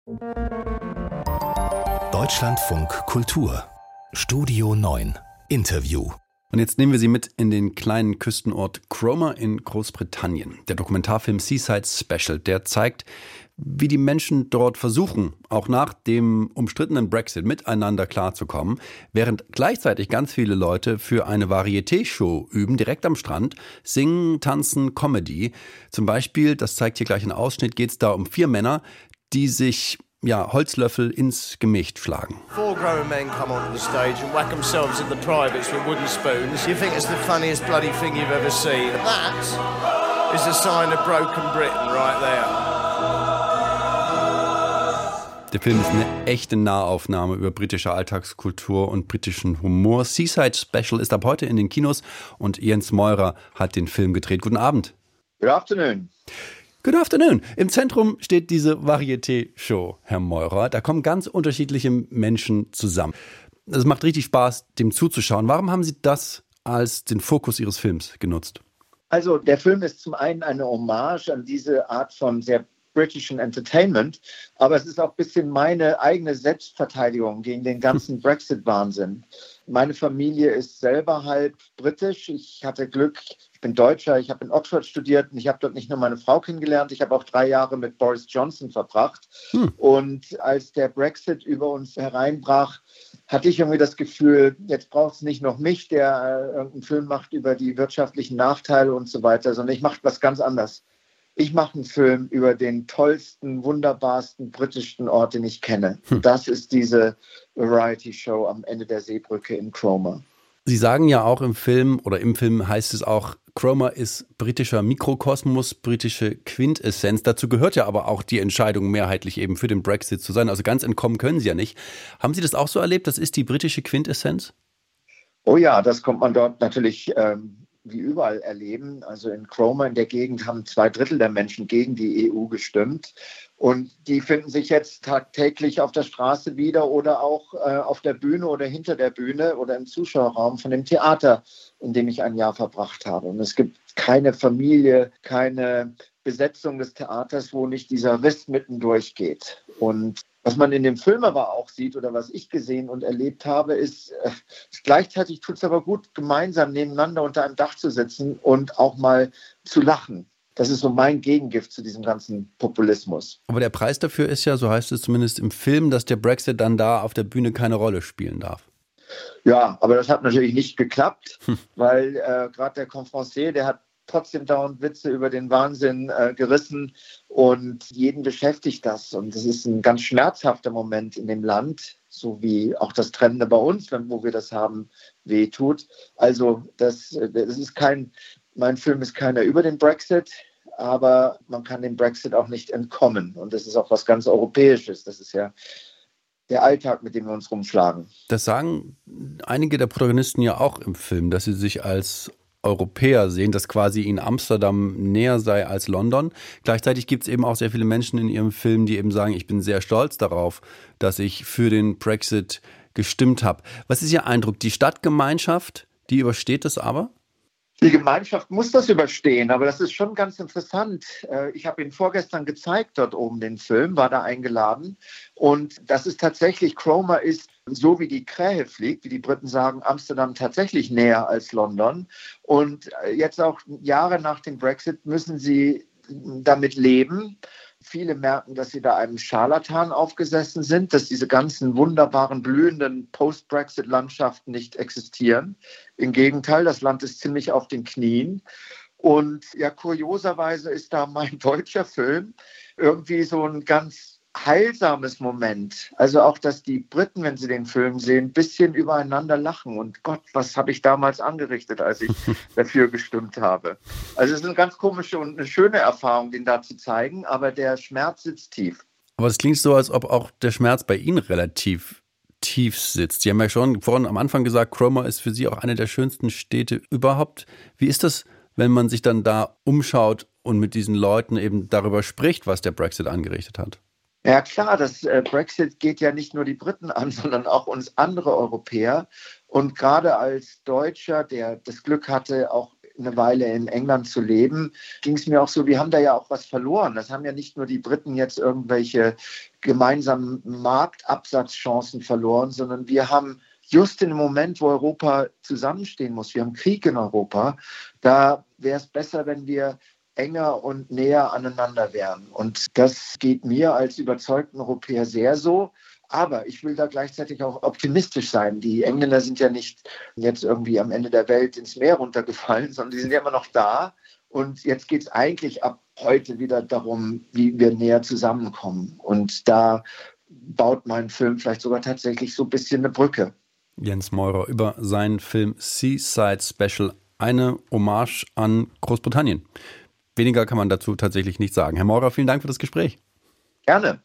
Deutschlandfunk Kultur Studio 9 Interview. Und jetzt nehmen wir Sie mit in den kleinen Küstenort Cromer in Großbritannien. Der Dokumentarfilm Seaside Special, der zeigt, wie die Menschen dort versuchen, auch nach dem umstrittenen Brexit miteinander klarzukommen, während gleichzeitig ganz viele Leute für eine Varieté-Show üben, direkt am Strand, singen, tanzen, Comedy. Zum Beispiel, das zeigt hier gleich ein Ausschnitt, geht es da um 4 Männer, die sich Holzlöffel ins Gemicht schlagen. 4 grown men come onto the stage and whack themselves in the privates with wooden spoons. You think it's the funniest bloody thing you've ever seen. That is a sign of broken Britain right there. Der Film ist eine echte Nahaufnahme über britische Alltagskultur und britischen Humor. Seaside Special ist ab heute in den Kinos und Jens Meurer hat den Film gedreht. Guten Abend. Good afternoon. Good afternoon. Im Zentrum steht diese Varieté-Show, Herr Meurer. Da kommen ganz unterschiedliche Menschen zusammen. Es macht richtig Spaß, dem zuzuschauen. Warum haben Sie das als den Fokus Ihres Films genutzt? Also der Film ist zum einen eine Hommage an diese Art von sehr britischen Entertainment, aber es ist auch ein bisschen meine eigene Selbstverteidigung gegen den ganzen Brexit-Wahnsinn. Meine Familie ist selber halb britisch. Ich hatte Glück, ich bin Deutscher, ich habe in Oxford studiert und ich habe dort nicht nur meine Frau kennengelernt, ich habe auch 3 Jahre mit Boris Johnson verbracht. Und als der Brexit über uns hereinbrach, hatte ich irgendwie das Gefühl, jetzt braucht es nicht noch mich, der irgendeinen Film macht über die wirtschaftlichen Nachteile und so weiter, sondern ich mache was ganz anderes. Ich mache einen Film über den tollsten, wunderbarsten, britischsten Ort, den ich kenne. Das ist diese Variety-Show am Ende der Seebrücke in Cromer. Sie sagen ja auch im Film heißt es auch, Cromer ist britischer Mikrokosmos, britische Quintessenz. Dazu gehört ja aber auch die Entscheidung, mehrheitlich eben für den Brexit zu sein. Also ganz entkommen können Sie ja nicht. Haben Sie das auch so erlebt? Das ist die britische Quintessenz? Oh ja, das kommt man dort natürlich wie überall erleben. Also in Cromer, in der Gegend, haben 2/3 der Menschen gegen die EU gestimmt. Und die finden sich jetzt tagtäglich auf der Straße wieder oder auch auf der Bühne oder hinter der Bühne oder im Zuschauerraum von dem Theater, in dem ich ein Jahr verbracht habe. Und es gibt keine Familie, keine Besetzung des Theaters, wo nicht dieser Riss mittendurch geht. Und was man in dem Film aber auch sieht oder was ich gesehen und erlebt habe, ist, gleichzeitig tut es aber gut, gemeinsam nebeneinander unter einem Dach zu sitzen und auch mal zu lachen. Das ist so mein Gegengift zu diesem ganzen Populismus. Aber der Preis dafür ist ja, so heißt es zumindest im Film, dass der Brexit dann da auf der Bühne keine Rolle spielen darf. Ja, aber das hat natürlich nicht geklappt, weil gerade der Confrancier, der hat trotzdem dauernd Witze über den Wahnsinn gerissen und jeden beschäftigt das. Und es ist ein ganz schmerzhafter Moment in dem Land, so wie auch das Trennende bei uns, wo wir das haben, wehtut. Also das ist mein Film ist keiner über den Brexit, aber man kann dem Brexit auch nicht entkommen. Und das ist auch was ganz Europäisches. Das ist ja der Alltag, mit dem wir uns rumschlagen. Das sagen einige der Protagonisten ja auch im Film, dass sie sich als Europäer sehen, dass quasi ihnen Amsterdam näher sei als London. Gleichzeitig gibt es eben auch sehr viele Menschen in ihrem Film, die eben sagen, ich bin sehr stolz darauf, dass ich für den Brexit gestimmt habe. Was ist Ihr Eindruck? Die Stadtgemeinschaft, die übersteht das aber? Die Gemeinschaft muss das überstehen, aber das ist schon ganz interessant. Ich habe ihn vorgestern gezeigt, dort oben den Film, war da eingeladen. Und das ist tatsächlich, Cromer ist, so wie die Krähe fliegt, wie die Briten sagen, Amsterdam tatsächlich näher als London. Und jetzt auch Jahre nach dem Brexit müssen sie damit leben. Viele merken, dass sie da einem Scharlatan aufgesessen sind, dass diese ganzen wunderbaren, blühenden Post-Brexit-Landschaften nicht existieren. Im Gegenteil, das Land ist ziemlich auf den Knien. Und ja, kurioserweise ist da mein deutscher Film irgendwie so ein ganz heilsames Moment. Also auch, dass die Briten, wenn sie den Film sehen, ein bisschen übereinander lachen. Und Gott, was habe ich damals angerichtet, als ich dafür gestimmt habe. Also es ist eine ganz komische und eine schöne Erfahrung, den da zu zeigen, aber der Schmerz sitzt tief. Aber es klingt so, als ob auch der Schmerz bei Ihnen relativ tief sitzt. Sie haben ja schon vorhin am Anfang gesagt, Cromer ist für Sie auch eine der schönsten Städte überhaupt. Wie ist das, wenn man sich dann da umschaut und mit diesen Leuten eben darüber spricht, was der Brexit angerichtet hat? Ja klar, das Brexit geht ja nicht nur die Briten an, sondern auch uns andere Europäer. Und gerade als Deutscher, der das Glück hatte, auch eine Weile in England zu leben, ging es mir auch so, wir haben da ja auch was verloren. Das haben ja nicht nur die Briten jetzt irgendwelche gemeinsamen Marktabsatzchancen verloren, sondern wir haben just in dem Moment, wo Europa zusammenstehen muss, wir haben Krieg in Europa, da wäre es besser, wenn wir enger und näher aneinander wären. Und das geht mir als überzeugten Europäer sehr so. Aber ich will da gleichzeitig auch optimistisch sein. Die Engländer sind ja nicht jetzt irgendwie am Ende der Welt ins Meer runtergefallen, sondern die sind ja immer noch da. Und jetzt geht es eigentlich ab heute wieder darum, wie wir näher zusammenkommen. Und da baut mein Film vielleicht sogar tatsächlich so ein bisschen eine Brücke. Jens Meurer über seinen Film Seaside Special, eine Hommage an Großbritannien. Weniger kann man dazu tatsächlich nicht sagen. Herr Meurer, vielen Dank für das Gespräch. Gerne.